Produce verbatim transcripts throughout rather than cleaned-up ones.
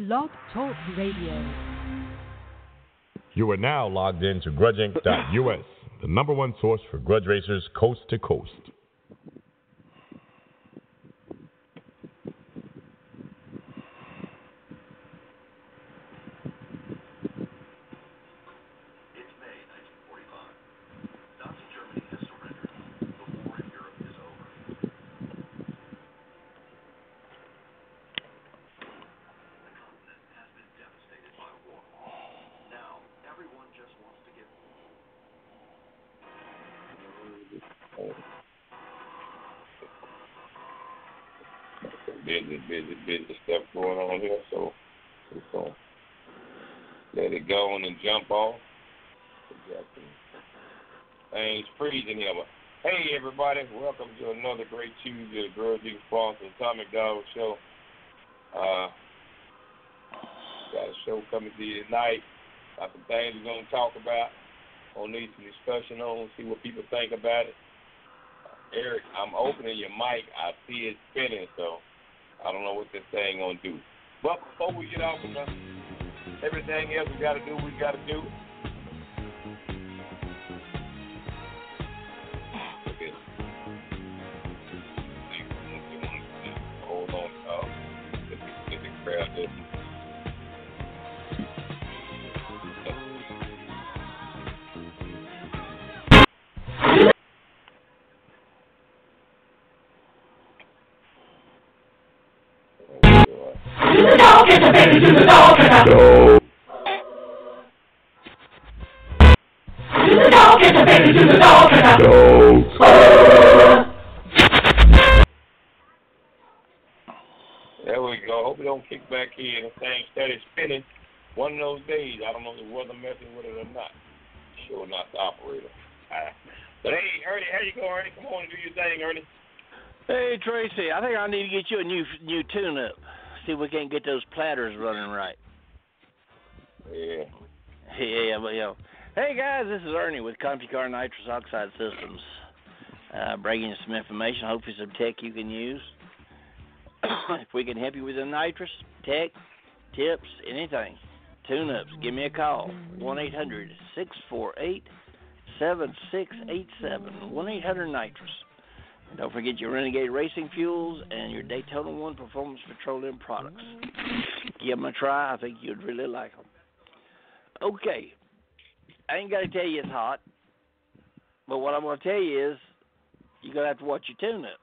Blog Talk Radio. You are now logged in to grudge inc dot U S, the number one source for grudge racers coast to coast. Busy, busy, busy stuff going on here, so we're going to let it go on and jump off. Things freezing here. But hey, everybody, welcome to another great Tuesday of Girls Eagle Falls and Atomic Dog Show. Uh, got a show coming to you tonight. Got some things we're going to talk about. Gonna need some discussion on, see what people think about it. Uh, Eric, I'm opening your mic. I see it spinning, so I don't know what this thing gonna do. But before we get off with the, everything else we gotta do, we gotta do. Okay. Hold on, uh, let me let me grab this. Do the dog catcher, baby, do the dog catcher. No. Do the dog catcher, baby, do the dog catcher. No. There we go. Hope it don't kick back in. The thing started spinning. One of those days, I don't know if the weather messing with it or not. Sure not the operator. Right. But hey, Ernie, how you go, Ernie? Come on and do your thing, Ernie. Hey, Tracy, I think I need to get you a new new tune-up. See if we can't get those platters running right. Yeah. Yeah, but, you know. Hey, guys, this is Ernie with CompuCar Nitrous Oxide Systems. Uh, bringing you some information, hopefully some tech you can use. If we can help you with the nitrous, tech, tips, anything, tune-ups, give me a call. one eight hundred six four eight seven six eight seven. one eight hundred nitrous. Don't forget your Renegade Racing Fuels and your Daytona one Performance Petroleum products. Give them a try. I think you'd really like them. Okay. I ain't got to tell you it's hot, but what I'm going to tell you is you're going to have to watch your tune-up.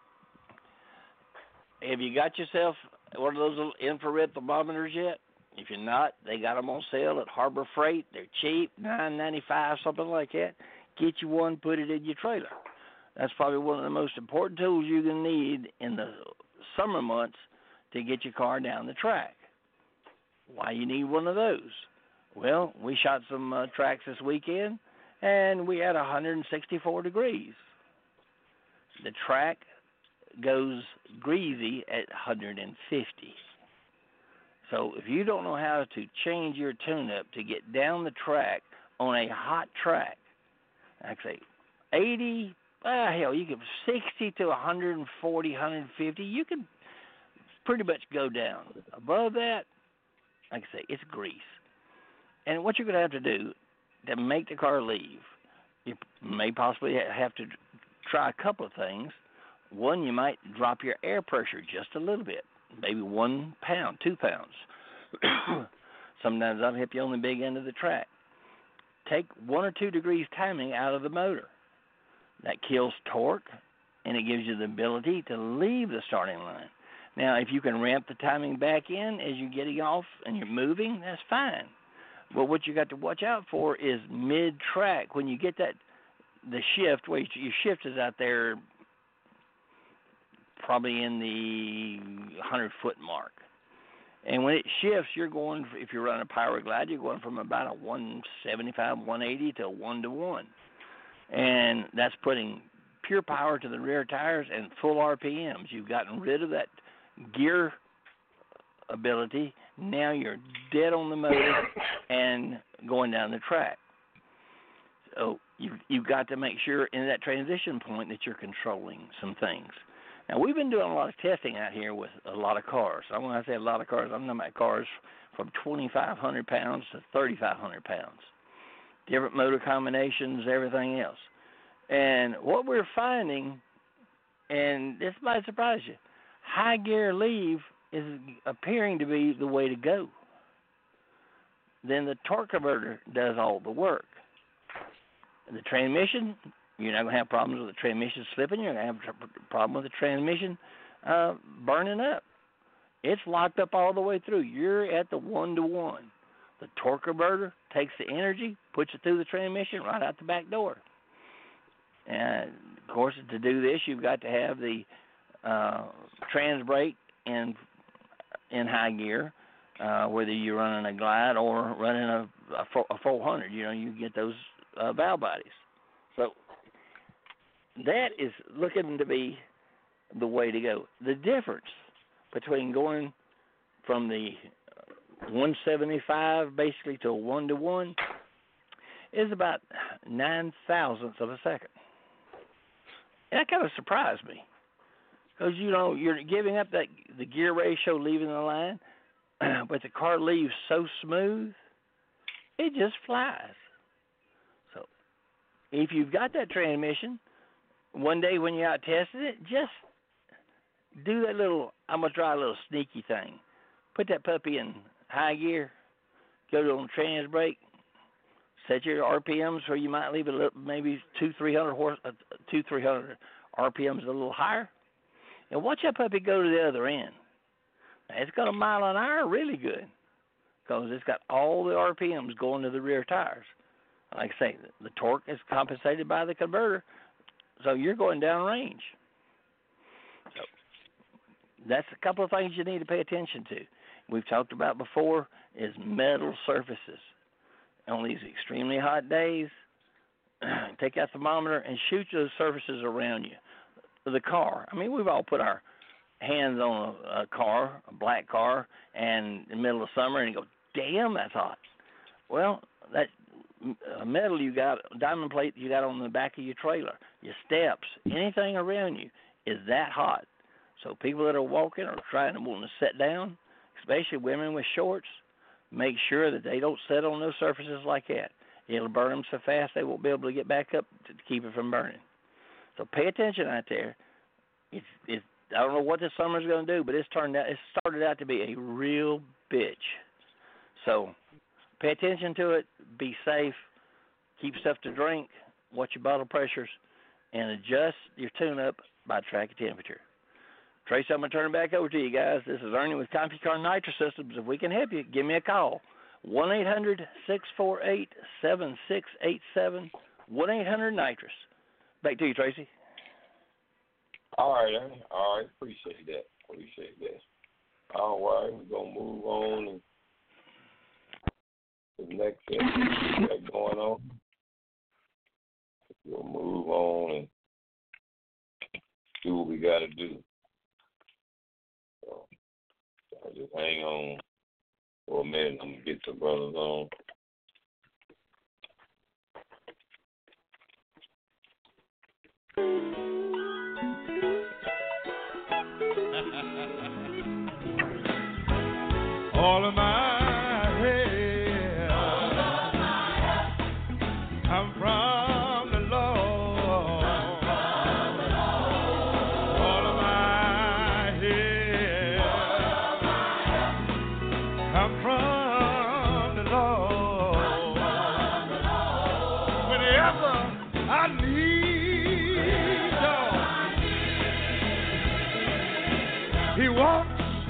Have you got yourself one of those little infrared thermometers yet? If you're not, they got them on sale at Harbor Freight. They're cheap, nine ninety-five, something like that. Get you one, put it in your trailer. That's probably one of the most important tools you're going to need in the summer months to get your car down the track. Why you need one of those? Well, we shot some uh, tracks this weekend, and we had one hundred sixty-four degrees. The track goes greasy at one hundred fifty. So if you don't know how to change your tune-up to get down the track on a hot track, like say eighty, well, hell, you can sixty to one forty, one fifty, you can pretty much go down. Above that, like I say, it's grease. And what you're going to have to do to make the car leave, you may possibly have to try a couple of things. One, you might drop your air pressure just a little bit, maybe one pound, two pounds. Sometimes that'll help you on the big end of the track. Take one or two degrees timing out of the motor. That kills torque, and it gives you the ability to leave the starting line. Now, if you can ramp the timing back in as you're getting off and you're moving, that's fine. But what you got to watch out for is mid-track. When you get that, the shift, where your shift is out there probably in the hundred-foot mark. And when it shifts, you're going, if you're running a Power Glide, you're going from about a one seventy-five, one eighty to a one to one. And that's putting pure power to the rear tires and full R P Ms. You've gotten rid of that gear ability. Now you're dead on the motor and going down the track. So you've, you've got to make sure in that transition point that you're controlling some things. Now, we've been doing a lot of testing out here with a lot of cars. I when I say a lot of cars, I'm talking about cars from twenty-five hundred pounds to thirty-five hundred pounds, different motor combinations, everything else. And what we're finding, and this might surprise you, high gear leave is appearing to be the way to go. Then the torque converter does all the work. The transmission, you're not going to have problems with the transmission slipping. You're going to have a problem with the transmission uh, burning up. It's locked up all the way through. You're at the one-to-one. The torque converter takes the energy, puts it through the transmission right out the back door. And, of course, to do this, you've got to have the uh, trans brake in, in high gear, uh, whether you're running a glide or running a, a four hundred. You know, you get those uh, valve bodies. So that is looking to be the way to go. The difference between going from the one seventy-five basically to a one-to-one is about nine thousandths of a second. And that kind of surprised me because, you know, you're giving up that the gear ratio leaving the line, but the car leaves so smooth, it just flies. So if you've got that transmission, one day when you're out testing it, just do that little, I'm going to try a little sneaky thing. Put that puppy in high gear, go to on trans brake, set your R P Ms where you might leave it a little, maybe two, three hundred horse, uh, two, three hundred R P Ms a little higher, and watch that puppy go to the other end. Now, it's got a mile an hour really good because it's got all the R P Ms going to the rear tires. Like I say, the torque is compensated by the converter, so you're going down range. So that's a couple of things you need to pay attention to. We've talked about before is metal surfaces. On these extremely hot days, take out the thermometer and shoot those surfaces around you. The car, I mean, we've all put our hands on a, a car, a black car, and in the middle of summer, and you go, damn, that's hot. Well, that uh, metal you got, diamond plate you got on the back of your trailer, your steps, anything around you is that hot. So people that are walking or trying to want to sit down, especially women with shorts, make sure that they don't sit on those surfaces like that. It'll burn them so fast they won't be able to get back up to keep it from burning. So pay attention out there. It's, it's, I don't know what this summer's going to do, but it's turned out, it started out to be a real bitch. So pay attention to it. Be safe. Keep stuff to drink. Watch your bottle pressures, and adjust your tune-up by tracking temperature. Trace, I'm going to turn it back over to you guys. This is Ernie with CompuCar Nitro Systems. If we can help you, give me a call. one eight hundred six four eight seven six eight seven. one eight hundred nitrous. Back to you, Tracy. All right, Ernie. All right. Appreciate that. Appreciate that. All right. We're going to move on and the next thing that's going on. We'll move on and do what we got to do. So, so just hang on for a minute. I'm going to get the brothers on. All of my hair, all of my hair, come from the Lord. Come from the Lord. All of my hair, all of my hair, come from the Lord. Come from the Lord. Whenever I need God, He walks.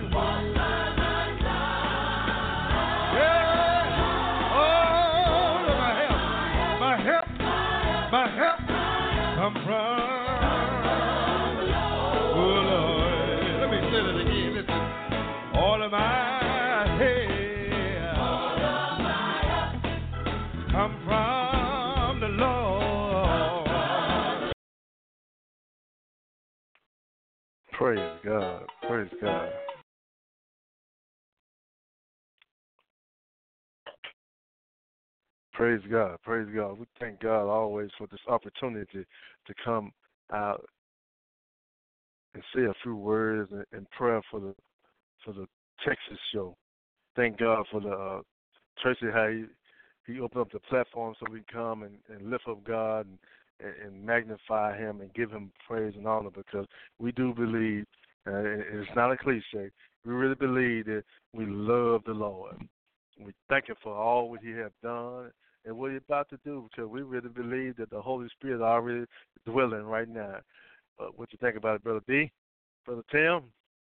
Come from the Lord. Oh Lord, let me say that again. Listen, all of my hair, all of my hair, come from the Lord. Praise God, praise God. Praise God, praise God. We thank God always for this opportunity to come out and say a few words in, in prayer for the for the Texas show. Thank God for the uh, Tracy, how he, he opened up the platform so we can come and, and lift up God and, and, and magnify Him and give Him praise and honor, because we do believe, uh, and it's not a cliche, we really believe that we love the Lord. We thank Him for all what He has done and what He's about to do, because we really believe that the Holy Spirit is already dwelling right now. Uh, what you think about it, Brother D? Brother Tim?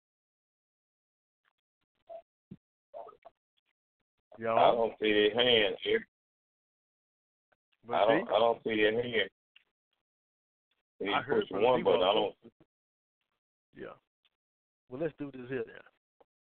Y'all? I don't see their hands here. But I don't. see? I don't see their hands. They I heard push Brother one D button. was I don't. Yeah. Well, let's do this here then.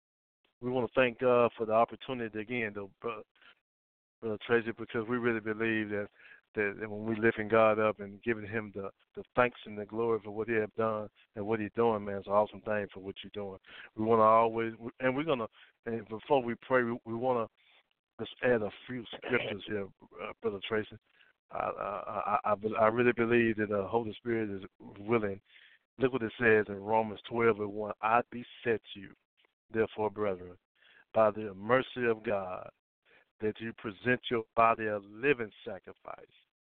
We want to thank God for the opportunity again, though, Brother, Brother Tracy, because we really believe that, that when we lifting God up and giving Him the, the thanks and the glory for what He has done and what He's doing, man, it's an awesome thing for what you're doing. We want to always, and we're going to, and before we pray, we, we want to just add a few scriptures here, uh, Brother Tracy. I, I, I, I really believe that the Holy Spirit is willing. Look what it says in Romans twelve and one. I beseech you, therefore, brethren, by the mercy of God, that you present your body a living sacrifice,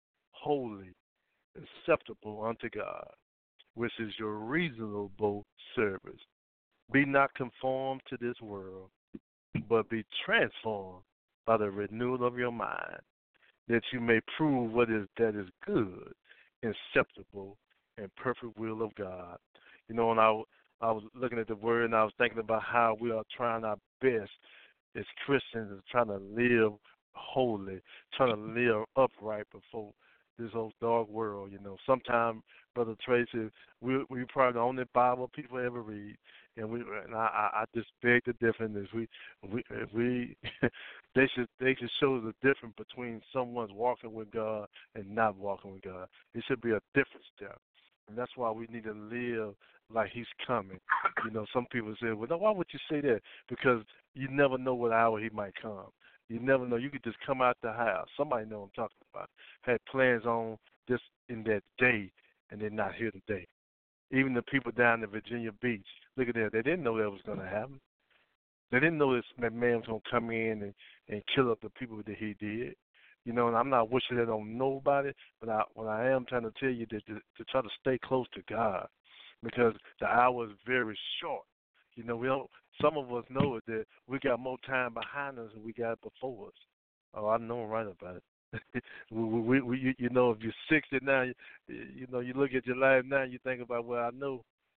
holy, acceptable unto God, which is your reasonable service. Be not conformed to this world, but be transformed by the renewal of your mind, that you may prove what is that is good, acceptable, and perfect will of God. You know, and I, I was looking at the word, and I was thinking about how we are trying our best as Christians, is trying to live holy, trying to live upright before this old dark world. You know, sometimes, Brother Tracy, we we probably the only Bible people ever read, and we and I, I just beg the difference. Is we we if we they should they should show the difference between someone's walking with God and not walking with God. It should be a difference there, and that's why we need to live like He's coming. You know, some people say, well, why would you say that? Because you never know what hour He might come. You never know. You could just come out the house. Somebody know what I'm talking about. Had plans on this in that day, and they're not here today. Even the people down in Virginia Beach, look at that. They didn't know that was going to happen. They didn't know this that man was going to come in and, and kill up the people that he did. You know, and I'm not wishing that on nobody, but I, what I am trying to tell you is to, to try to stay close to God, because the hour is very short. You know, we don't. Some of us know it, that we got more time behind us than we got before us. Oh, I know right about it. we, we, we, you know, if you're sixty now, you, you know, you look at your life now, you think about, well, I know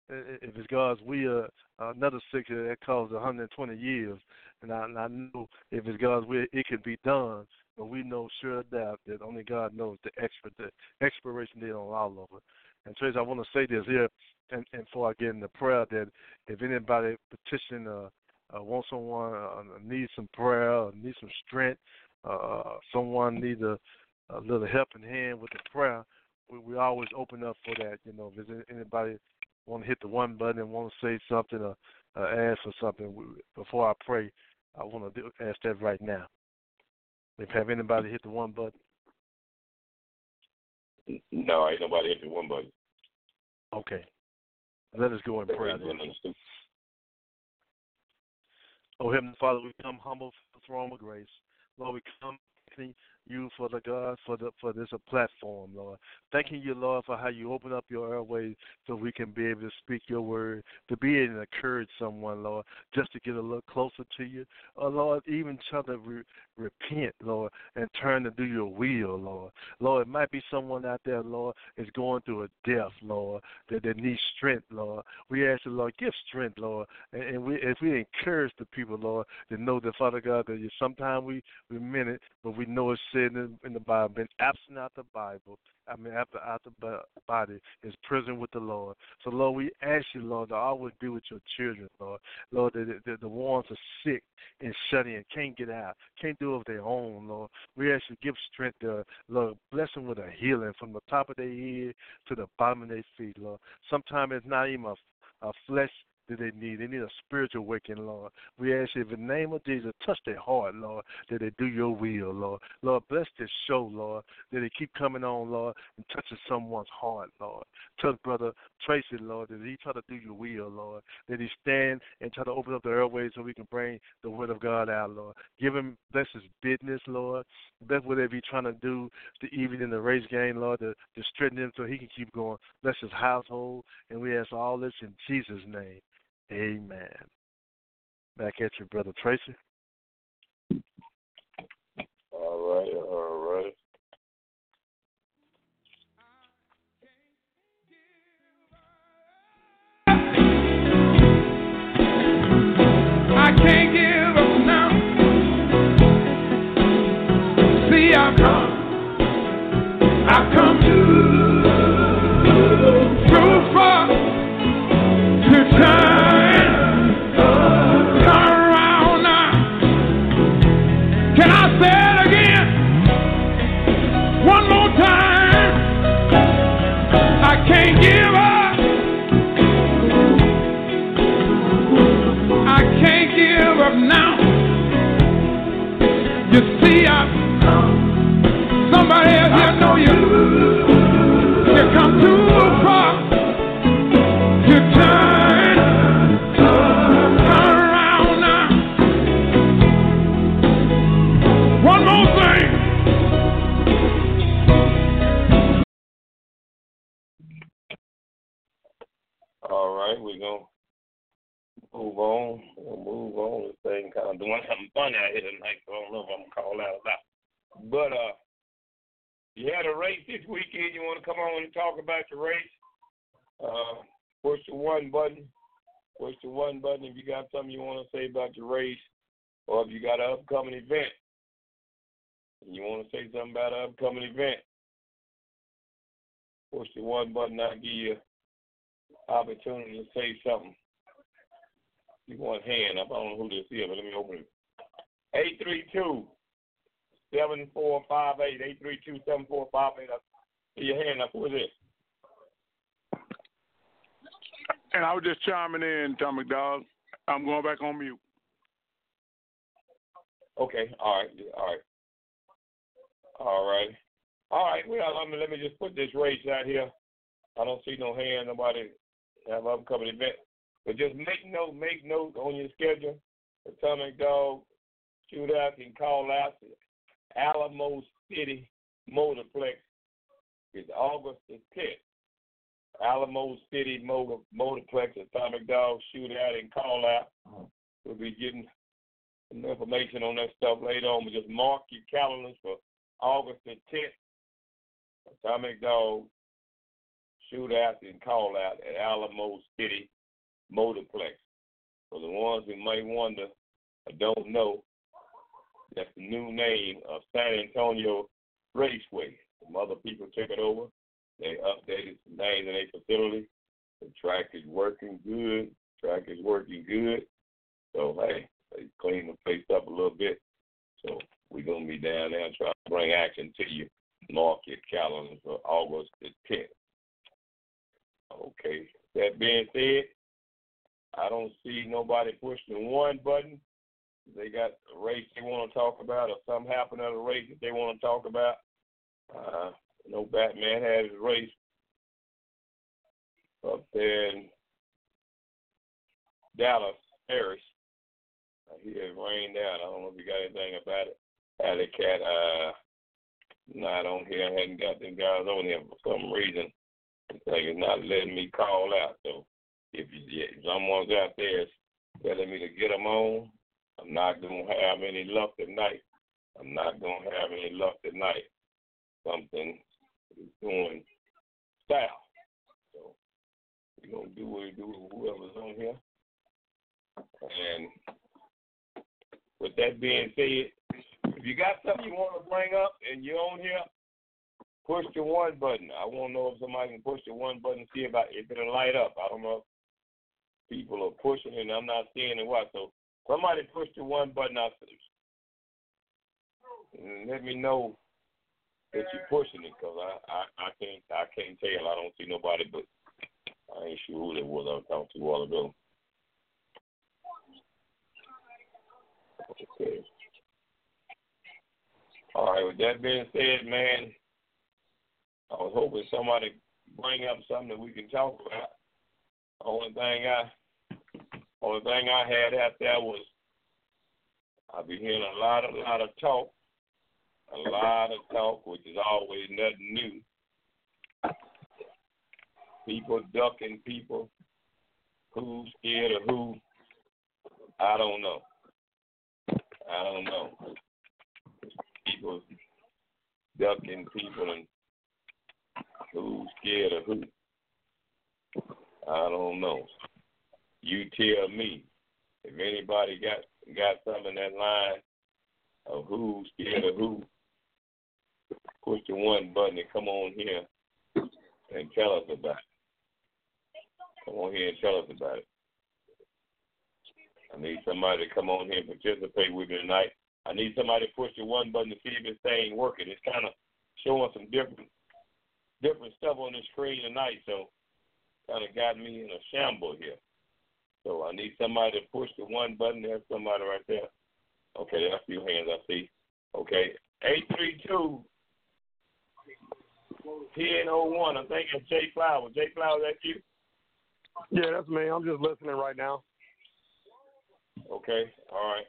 if it's God's will, uh, another sixty, that costs one hundred twenty years. And I, and I know if it's God's will, it can be done. But we know sure doubt that only God knows the, expert, the expiration date on all of it. And Trace, I want to say this here, and, and before I get into prayer, that if anybody petition, uh, uh, want someone, uh, needs some prayer, or needs some strength, uh, someone needs a, a little helping hand with the prayer, we, we always open up for that. You know, if there's anybody want to hit the one button and want to say something or uh, ask for something, we, before I pray, I want to do, ask that right now. If have anybody hit the one button? No, ain't nobody hit the one button. Okay. Let us go in prayer. Oh, Heavenly Father, we come humble for the throne of grace. Lord, we come thanking you for the God, for the for this a platform, Lord. Thanking you, Lord, for how you open up your airways so we can be able to speak your word, to be able to encourage someone, Lord, just to get a little closer to you. Oh, Lord, even try to re- repent, Lord, and turn to do your will, Lord. Lord, it might be someone out there, Lord, is going through a death, Lord, that they need strength, Lord. We ask you, Lord, give strength, Lord, and, and we if we encourage the people, Lord, to know that, Father God, that sometimes we, we meant it, but we know it's said in, in the Bible, been absent out the Bible, I mean, after out the body is present with the Lord. So, Lord, we ask you, Lord, to always be with your children, Lord. Lord, the, the, the ones are sick and shut in, can't get out, can't do it of their own, Lord. We ask you to give strength to, Lord, bless them with a healing from the top of their head to the bottom of their feet, Lord. Sometimes it's not even a, a flesh that they need. They need a spiritual awakening, Lord. We ask you in the name of Jesus, touch their heart, Lord, that they do your will, Lord. Lord, bless this show, Lord, that they keep coming on, Lord, and touching someone's heart, Lord. Touch Brother Tracy, Lord, that he try to do your will, Lord, that he stand and try to open up the airways so we can bring the word of God out, Lord. Give him, bless his business, Lord. Bless whatever he's trying to do, the even in the race game, Lord, to, to straighten him so he can keep going. Bless his household, and we ask all this in Jesus' name. Amen. Back at you, Brother Tracy. All right, all right. I can't give up now. See, I've come, I've come too far to turn, turn around now. Can I say it again? One more time. I can't give up. I can't give up now. You see, I've somebody else here know you. You come too far to turn, turn around now. One more thing. All right, we're going to move on. We'll move on. This thing kind of doing something funny out here tonight, so I don't know if I'm going to call out or not. But uh, you had a race this weekend. You want to come on and talk about your race? Uh, push the one button. Push the one button if you got something you want to say about your race, or if you got an upcoming event and you want to say something about an upcoming event. Push the one button. I'll give you opportunity to say something. You want hand up. I don't know who this is, but let me open it. eight three two, seven four five eight. eight three two, seven four five eight. See your hand up. Who is it? And I was just chiming in, Tom McDowell. I'm going back on mute. Okay. All right. All right. All right. All right. Well, I mean, let me just put this race out here. I don't see no hand. Nobody have an upcoming event. But just make note, make note on your schedule. Atomic Dog Shootout and call out to Alamo City Motorplex. It's August the tenth. Alamo City Motor, Motorplex Atomic Dog Shootout and call out. We'll be getting some information on that stuff later on. But just mark your calendars for August the tenth. Atomic Dog Shootout and call out at Alamo City Motorplex. For the ones who might wonder or don't know, that's the new name of San Antonio Raceway. Some other people took it over. They updated some names in their facility. The track is working good. The track is working good. So, hey, they cleaned the place up a little bit. So we're going to be down there and try to bring action to you. Mark your calendar for August the tenth. Okay. That being said, I don't see nobody pushing the one button. They got a race they want to talk about or something happened at a race that they want to talk about. Uh, no Batman had his race up there in Dallas, Paris. I hear it rained out. I don't know if you got anything about it. Alley Cat, uh, not on here. I hadn't got them guys on here for some reason. The thing is not letting me call out. So if, you, if someone's out there telling me to get them on, I'm not going to have any luck tonight. I'm not going to have any luck tonight. Something is going south. So we're going to do what we do with whoever's on here. And with that being said, if you got something you want to bring up and you're on here, push the one button. I want to know if somebody can push the one button and see about if it'll light up. I don't know if people are pushing and I'm not seeing it. What? So somebody push the one button out and let me know that you're pushing it, because I, I, I can't I can't tell. I don't see nobody, but I ain't sure who it was I was talking to all of them. Okay. All right, with that being said, man, I was hoping somebody bring up something that we can talk about. Only thing I, only thing I had out there was I've been hearing a lot, a lot of talk, a lot of talk, which is always nothing new. People ducking people. Who's scared of who? I don't know. I don't know. People ducking people and who's scared of who? I don't know. You tell me. If anybody got got something in that line of who's scared of who, push the one button and come on here and tell us about it. Come on here and tell us about it. I need somebody to come on here and participate with me tonight. I need somebody to push the one button to see if this thing working. It's kind of showing some different different stuff on the screen tonight, so kind of got me in a shamble here. So I need somebody to push the one button. There's somebody right there. Okay, there's a few hands I see. Okay, eight three two, ten oh one. I think it's Jay Flowers. Jay Flowers, that's you? Yeah, that's me. I'm just listening right now. Okay, all right.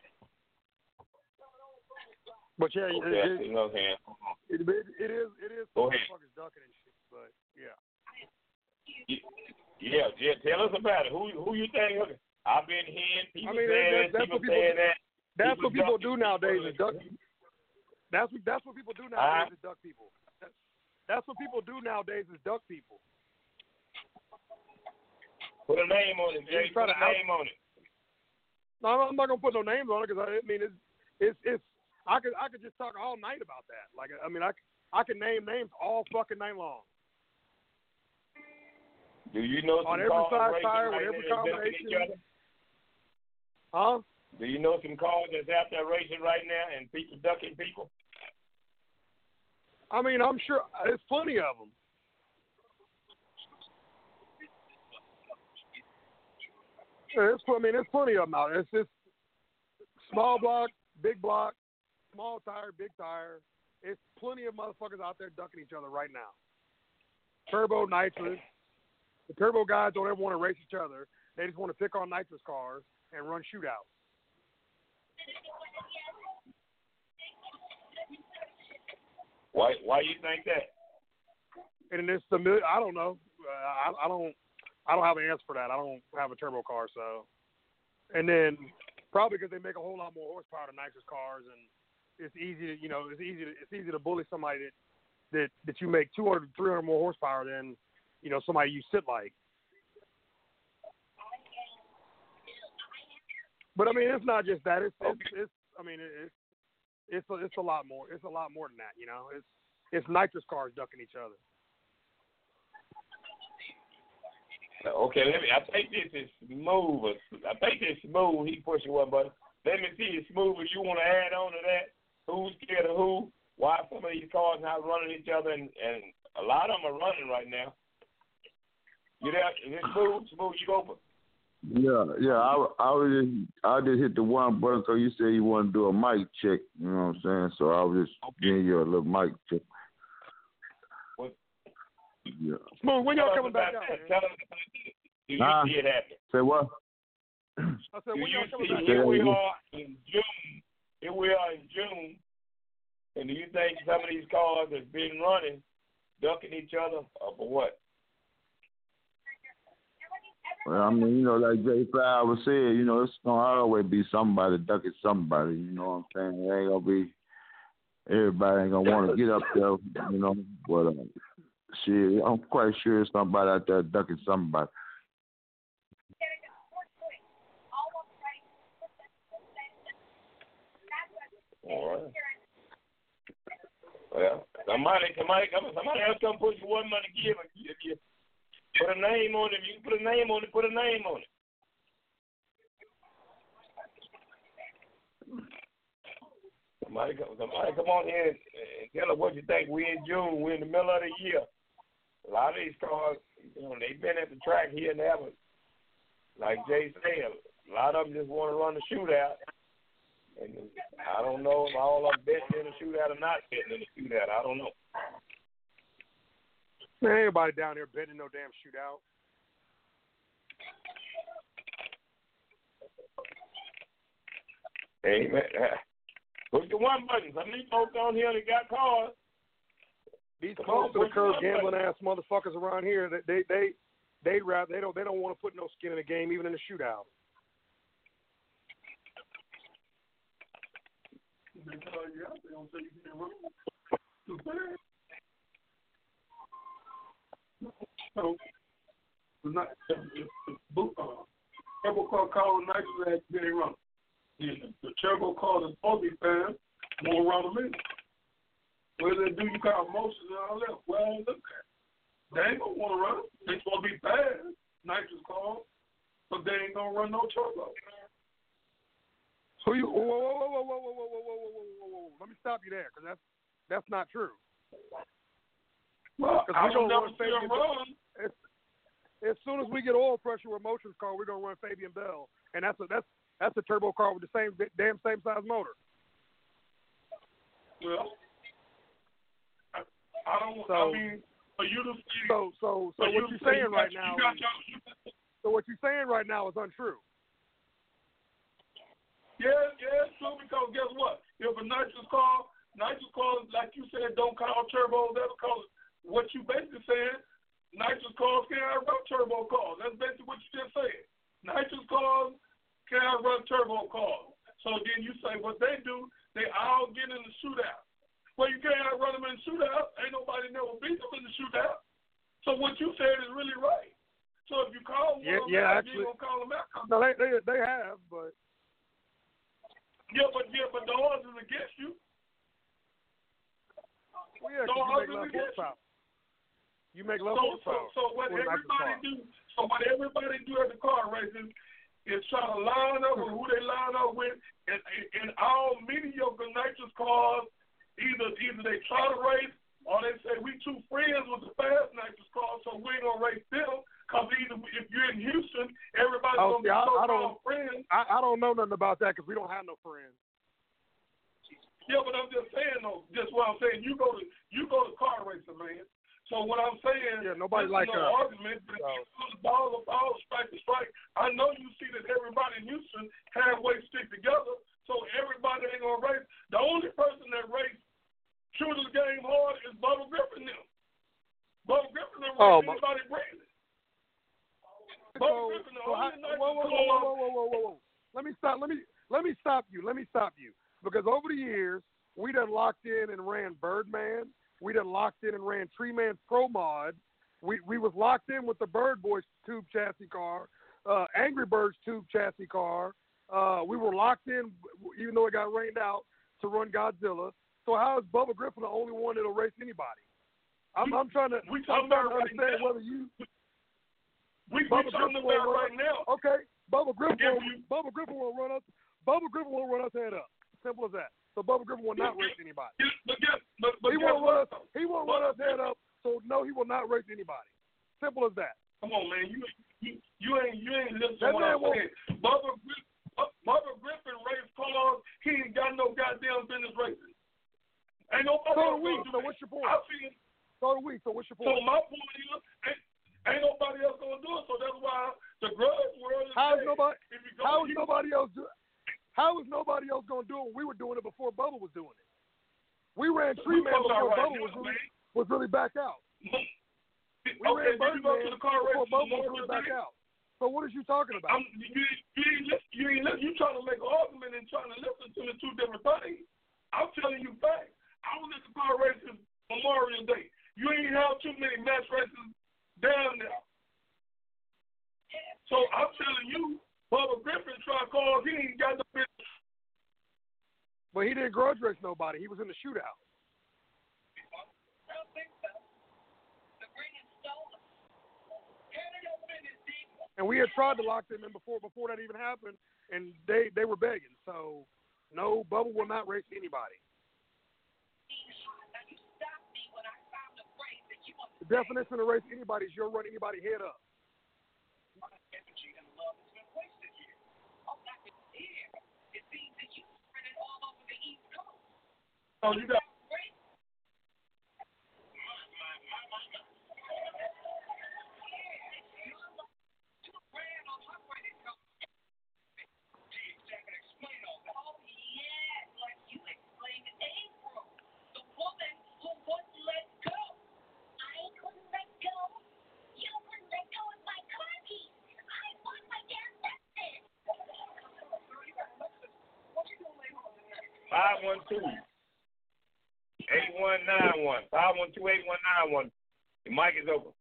But yeah, okay, it, I see another hand. It, it, it is it is Go some ahead. motherfuckers ducking and shit, but yeah. Yeah, yeah, tell us about it. Who who you think? I've been hearing people I mean, saying that's, that's people what people saying that. That's people what people ducking do nowadays people. is duck. That's what that's what people do nowadays is duck people. That's, that's what people do nowadays is duck people. Put a name on it, Jay. Put a name on it. No, I'm not gonna put no names on it because I, I mean it's it's it's I could I could just talk all night about that. Like I mean I I can name names all fucking night long. Do you know some on every cars side tire right with every now that's ducking each combination? other? Huh? Do you know some cars that's out there racing right now and people ducking people? I mean I'm sure there's plenty of them. It's, I mean, there's plenty of them out there. It's just small block, big block, small tire, big tire. It's plenty of motherfuckers out there ducking each other right now. Turbo, nitrous. The turbo guys don't ever want to race each other. They just want to pick on nitrous cars and run shootouts. Why? Why you think that? And it's the I don't know. Uh, I, I don't. I don't have an answer for that. I don't have a turbo car, so. And then probably because they make a whole lot more horsepower than nitrous cars, and it's easy to, you know, it's easy to, it's easy to bully somebody that, that, that you make two hundred, three hundred more horsepower than, you know, somebody you sit like. But I mean, it's not just that. It's, it's, it's I mean, it's, it's, a, it's a lot more. It's a lot more than that, you know. It's, it's nitrous cars ducking each other. Okay, let me. I think this is smooth. I think this is smooth. He pushing one button. Let me see it smooth. If you want to add on to that, who's scared of who? Why some of these cars not running each other, and, and a lot of them are running right now. You there? Is it smooth? Smooth? You go for? Yeah, yeah. I, I was just, I just hit the one button because you said you want to do a mic check. You know what I'm saying? So I was just okay. giving you a little mic check. What? Yeah. Smooth, when y'all coming back out? Tell us about it. Do you huh? see it happen? Say what? I said, Do when you y'all coming see, back here out? we are in June. Here we are in June. And do you think some of these cars have been running, ducking each other, or for what? Well, I mean, you know, like Jay Flowers said, you know, it's going to always be somebody ducking somebody, you know what I'm saying? It ain't going to be, everybody ain't going to want to get up there, you know, but uh, shit, I'm quite sure it's somebody out there ducking somebody. All right. Well, somebody, somebody, somebody else come push you one money give if you put a name on it. You can put a name on it. Put a name on it. Somebody, somebody come on here and, and tell us what you think. We in June. We're in the middle of the year. A lot of these cars, you know, they've been at the track here and there. Like Jay said, a lot of them just want to run the shootout. And I don't know if all I'm betting in the shootout or not betting in the shootout. I don't know. Man, ain't anybody down here betting no damn shootout. Hey, man. Push the one button. Some of these folks down here that got cars. These close to the curb gambling ass motherfuckers around here, they they they they rather they don't they don't want to put no skin in the game, even in the shootout. They tell you out, they don't say you can't run. Too bad. So, the not the book uh, turbo car calling nice that you can't run. The, the turbo car is supposed to be fast, more around the minute. What do they do? You got emotions and all that. Well, look at it. They ain't gonna want to run. They supposed to be fast, nitrous car, but they ain't gonna run no turbo. So you whoa whoa whoa whoa whoa whoa whoa whoa whoa whoa whoa whoa. Let me stop you there, because that's that's not true. Well, I don't never see them run. As, as soon as we get oil pressure with Motion's car, we're gonna run Fabian Bell, and that's a that's that's a turbo car with the same damn same size motor. Well, I, I don't. So, I mean, for you to see. So so so what you you're saying right now? Is, so what you're saying right now is untrue. Yeah, yeah, it's true, because guess what? If a nitrous car, nitrous cars, like you said, don't call turbos, that's because what you basically said, nitrous cars can't run turbo cars. That's basically what you just said. Nitrous cars can't run turbo cars. So then you say what they do, they all get in the shootout. Well, you can't run them in the shootout. Ain't nobody never beat them in the shootout. So what you said is really right. So if you call one yeah, of them yeah, out, actually, you ain't gonna call them out. No, they they they have, but. Yeah, but yeah, but the odds is against you. Well, yeah, so you make less horsepower. You make less so, horsepower. So, so what everybody do? So what everybody do at the car races is try to line up with who they line up with, and in all mediocre nitrous cars, either either they try to race or they say we two friends with the fast nitrous cars, so we ain't gonna race them. Because either if you're in Houston, everybody's oh, going to be I, so-called friends. I, I don't know nothing about that because we don't have no friends. Yeah, but I'm just saying, though, just what I'm saying, you go to you go to car racing, man. So what I'm saying, yeah, nobody like no uh, argument, but so. If you ball to ball, strike to strike, I know you see that everybody in Houston halfway stick together, so everybody ain't going to race. The only person that raced true to the game hard is Bubba Griffin now. Bubba Griffin didn't race oh, anybody branded. So, so how, whoa, whoa, whoa, whoa, whoa, whoa, whoa, whoa! Let me stop. Let me let me stop you. Let me stop you. Because over the years, we done locked in and ran Birdman. We done locked in and ran Tree Man's Pro Mod. We we was locked in with the Bird Boys tube chassis car, uh, Angry Birds tube chassis car. Uh, we were locked in, even though it got rained out, to run Godzilla. So how is Bubba Griffin the only one that'll race anybody? I'm, I'm trying to. We I'm trying to right understand now. whether you. We Bubba we talking Griffin about will right now. Okay, Bubba Griffin. Will, you, Bubba Griffin will run us. Bubba Griffin will run us head up. Simple as that. So Bubba Griffin will not race anybody. But, but, but, but he won't run us. He won't Bubba run us head up. So no, he will not race anybody. Simple as that. Come on, man. You you, you ain't you ain't listening that to what man I'm saying. Bubba Bubba Griffin race cars. He ain't got no goddamn business racing. Ain't nobody. So do we. So what's your point? I see. So do we. So what's your point? So my point is, ain't, ain't nobody else gonna do it. So that's why the grudge world is. How's nobody? How is you, nobody else do? How is nobody else gonna do it? We were doing it before Bubba was doing it. We ran Tree Man before right Bubba now, was really, man. was really back out. We okay, ran Birdman go to the car before race Bubba was really back out. So what is you talking about? I'm, you, you, ain't listen, you ain't listen. You trying to make an argument and trying to listen to the two different things. I'm telling you facts. I was at the car races Memorial Day. You ain't have too many match races down there. So I'm telling you, Bubba Griffin tried cars. He ain't got no business. But he didn't grudge race nobody. He was in the shootout. And we had tried to lock them in before before that even happened, and they, they were begging. So, no, Bubba will not race anybody. The definition of race anybody is you'll run anybody head up. Oh, you got. five one two, eight one nine one. five one two, eight one nine one. The mic is open.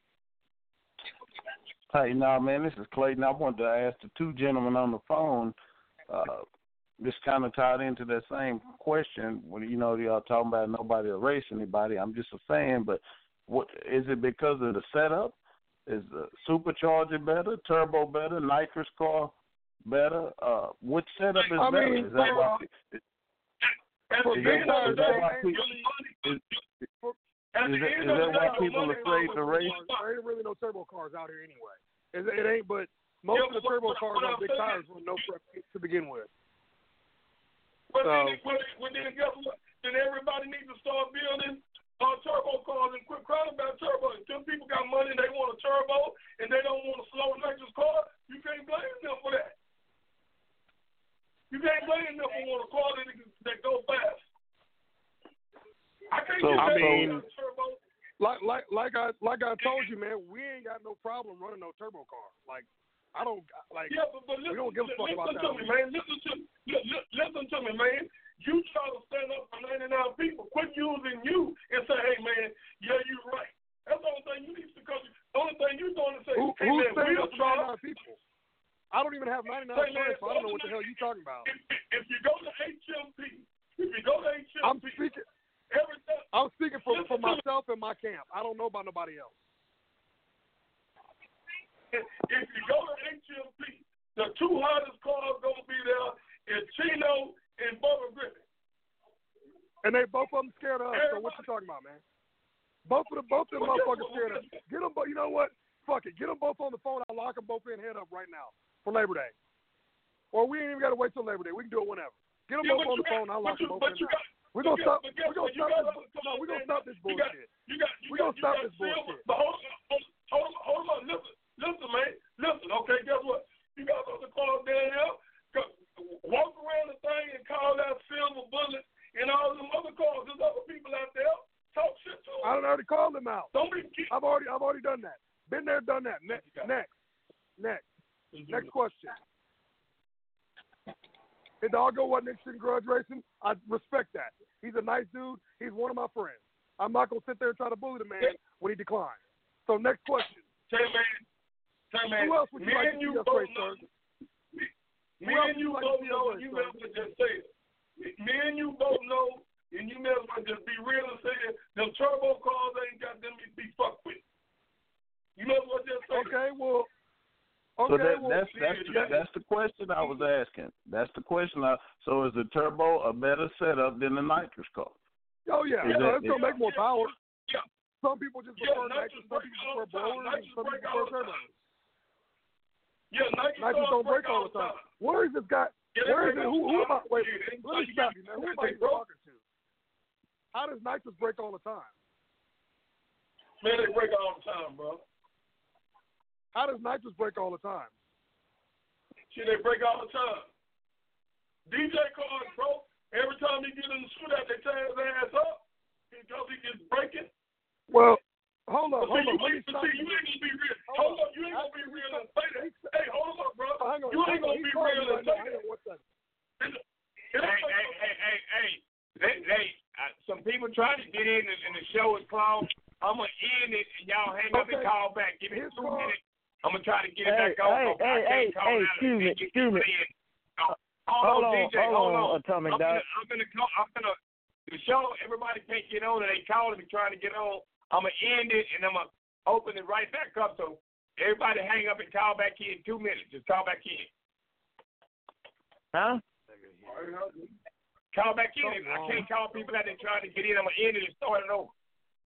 Hey, nah, man, this is Clayton. I wanted to ask the two gentlemen on the phone, uh, this kind of tied into that same question. When, you know, y'all talking about nobody erase anybody. I'm just a fan, but what is it because of the setup? Is the supercharger better, turbo better, nitrous car better? Uh, which setup is I better? mean, Is that why? Is, For is, me, that, is, that why man, people, really, is, is, that, is that why people are afraid to race? There ain't really no turbo cars out here anyway. It, it ain't, but most of the turbo cars have big tires with no prep to begin with. But So, then, when, when then, guess what? Then everybody needs to start building uh, turbo cars and quit crying about turbo. If them people got money and they want a turbo and they don't want a slow nitrous car, you can't blame them for that. You can't blame them for want a car that, that goes fast. I can't so, get I mean, turbo. like like like I like I told you, man, we ain't got no problem running no turbo car. Like I don't like. Yeah, but, but listen, we don't give a fuck about listen that. to me, man. Listen to listen, listen to me, man. You try to stand up for ninety-nine people. Quit using you and say, hey, man, yeah, you're right. That's the only thing you need to because the only thing you're doing is say, Who, hey, who's man, standing we'll up for try. ninety-nine people? I don't even have ninety-nine Say, man, friends, so I don't know what the hell you talking about. If, if you go to H M P, if you go to H M P, I'm speaking. Every time, I'm speaking for for myself and my camp. I don't know about nobody else. If, if you go to H M P, the two hottest cars gonna be there is Chino and Bubba Griffin. And they both of them scared of us. So what you talking about, man? Both of the both of them motherfuckers scared of us. Get them, you know what? Fuck it. Get them both on the phone. I'll lock them both in head up right now for Labor Day. Or we ain't even got to wait till Labor Day. We can do it whenever. Get them Yeah, both on the got, phone. I'll lock you, them both in now. We're going to stop. We're going to stop this. No, we're going to stop this bullshit. You got, you we're going to stop got this bullshit. But hold on, hold on, hold on. Listen, listen, man. Listen, okay, guess what? You got those cars down here. Walk around the thing and call out Silver Bullet and all them other cars. There's other people out there. Talk shit to them. I done already called them out. Don't be. I've already, I've already done that. Been there, done that. Next, next, next, next question. If Doggo wasn't interested in grudge racing, I respect that. He's a nice dude. He's one of my friends. I'm not gonna sit there and try to bully the man when he declines. So next question. Say man, say man. Who else would you me like and to you see us both race, know. sir? Me, me and you like both know, and you may as well just say it. Me and you both know, and you may as well just be real and say it. Them turbo cars ain't got them to be fucked with. You may as well just say okay, it. well. So Okay, that, well, that's that's the, that's the question I was asking. That's the question. I, so is the turbo a better setup than the nitrous car? Oh yeah, Is yeah that, it's gonna make more power. Yeah. Some people just Yeah, prefer nitrous. Some people prefer blowers. And some people prefer turbos. Yeah, nitrous, nitrous don't break all the time. Where is this guy? Yeah, Where is it? Who, who am I? Wait, yeah, let me stop you, man. Who am I even talking to? How does nitrous break all the time? Man, they break all the time, bro. How does nitrous break all the time? Shit, they break all the time. D J cars, bro, every time he get in the shootout, they tear his ass up because he gets breaking. Well, hold on, hold see, on. Let you, me stop see, you ain't gonna be real. Hold, hold up, you ain't gonna be real and say that. Hey, hold up, bro. Oh, hang on, you ain't gonna be real and say that. Hey, hey, hey, hey, hey. They, they, uh, some people trying to get in and, and the show is closed. I'm gonna end it and y'all hang up okay. and call back. Give me two minutes. I'm gonna try to get hey, it back on. Hey, hey, hey, hey, excuse me, excuse me. Oh, hold on, on, D J, hold, hold on, on. Atomic I'm Dog. gonna, I'm gonna call. I'm gonna. The show, everybody can't get on, and they calling me trying to get on. I'm gonna end it and I'm gonna open it right back up. So everybody hang up and call back in two minutes. Just call back in. Huh? Call back in. I can't call people that they trying to get in. I'm gonna end it and start it over.